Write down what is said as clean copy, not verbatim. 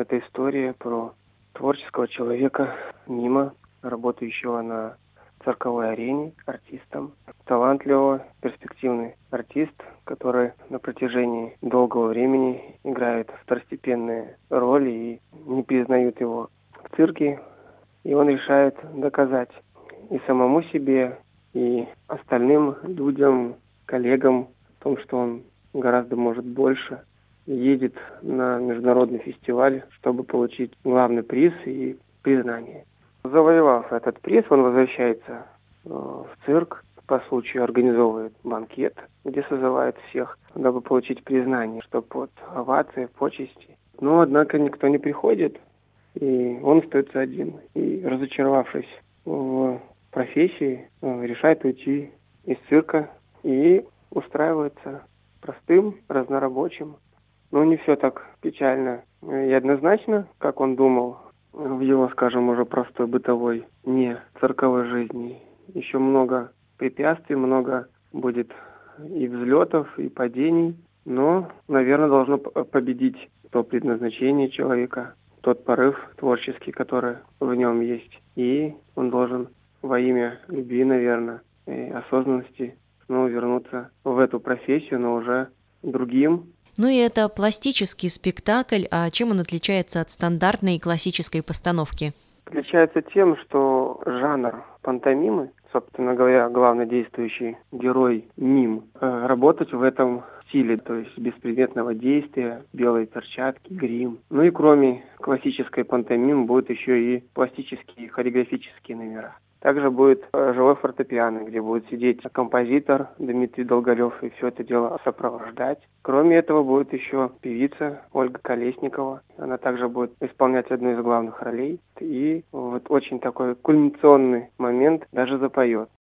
Это история про творческого человека Мима, работающего на цирковой арене артистом. Талантливый, перспективный артист, который на протяжении долгого времени играет второстепенные роли и не признают его в цирке. И он решает доказать и самому себе, и остальным людям, коллегам в том, что он гораздо может больше. Едет на международный фестиваль, чтобы получить главный приз и признание. Завоевав этот приз, он возвращается в цирк, по случаю организовывает банкет, где созывает всех, дабы получить признание, чтобы вот овации, почести. Но, однако, никто не приходит, и он остается один. И, разочаровавшись в профессии, решает уйти из цирка и устраивается простым, разнорабочим. Но не все так печально и однозначно, как он думал в его, скажем, уже простой бытовой, не цирковой жизни. Еще много препятствий, много будет и взлетов, и падений. Но, наверное, должно победить то предназначение человека, тот порыв творческий, который в нем есть. И он должен во имя любви, наверное, и осознанности снова вернуться в эту профессию, но уже другим. Ну и это пластический спектакль, а чем он отличается от стандартной классической постановки? Отличается тем, что жанр пантомимы, собственно говоря, главный действующий герой Мим, работать в этом стиле, то есть беспредметного действия, белые перчатки, грим. Ну и кроме классической пантомимы будут еще и пластические хореографические номера. Также будет живой фортепиано, где будет сидеть композитор Дмитрий Долголев и все это дело сопровождать. Кроме этого будет еще певица Ольга Колесникова. Она также будет исполнять одну из главных ролей. И вот очень такой кульминационный момент даже запоет.